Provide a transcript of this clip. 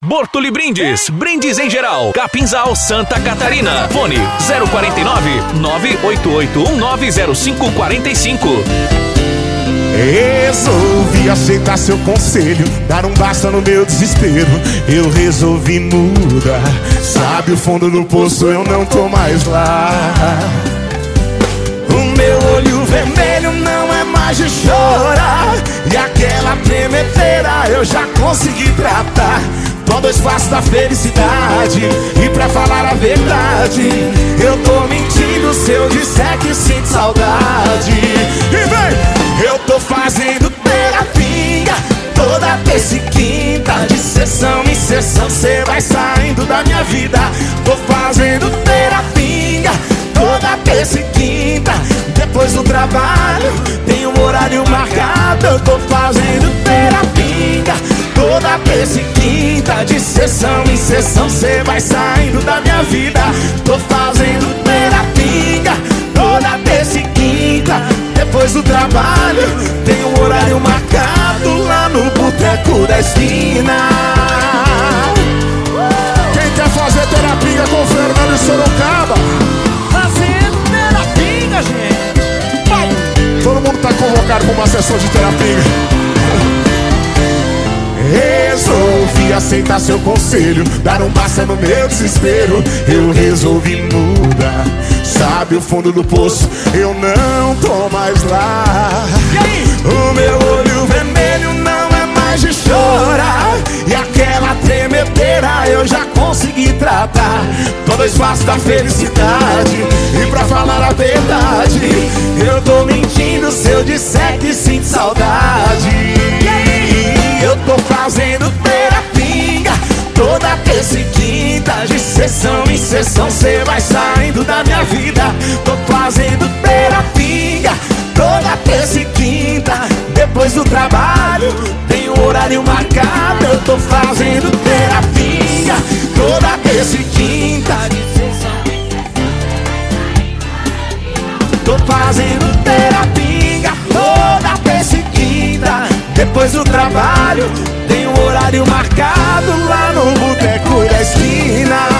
Bortoli Brindes, brindes em geral. Capinzal, Santa Catarina. Fone 049 988190545. Resolvi aceitar seu conselho, dar um basta no meu desespero. Eu resolvi mudar. Sabe o fundo do poço, eu não tô mais lá. O meu olho vermelho não é mais de chorar, e aquela tremedeira eu já consegui tratar. Tô dois passos da felicidade, e pra falar a verdade, eu tô mentindo se eu disser que sinto saudade. E vem! Eu tô fazendo terapia toda terça e quinta, de sessão em sessão cê vai saindo da minha vida. Tô fazendo terapia toda terça e quinta, depois do trabalho tem um horário marcado. Eu tô fazendo terapia toda terça e quinta, de sessão em sessão cê vai saindo da minha vida. Tô fazendo terapia toda terça e quinta, depois do trabalho tem um horário marcado lá no boteco da esquina. Quem quer fazer terapia com o Fernando e Sorocaba? Fazendo terapia, gente. Vai. Todo mundo tá convocado pra uma sessão de terapia. Resolvi aceitar seu conselho, dar um basta no meu desespero. Eu resolvi mudar. Sabe o fundo do poço, eu não tô mais lá. E aí? O meu olho vermelho não é mais de chorar, e aquela tremedeira eu já consegui tratar. Tô dois passos da felicidade, e pra falar a verdade, eu tô mentindo se eu disser que sinto saudade. E aí? Eu tô fazendo terapia toda terça e quinta, de sessão em sessão cê vai saindo da minha vida. Tô fazendo terapia toda terça e quinta, depois do trabalho tem um horário marcado. Eu tô fazendo terapia toda terça e quinta, de sessão em sessão. Tô fazendo terapia toda terça e quinta, depois do trabalho tem um horário marcado lá no boteco da esquina.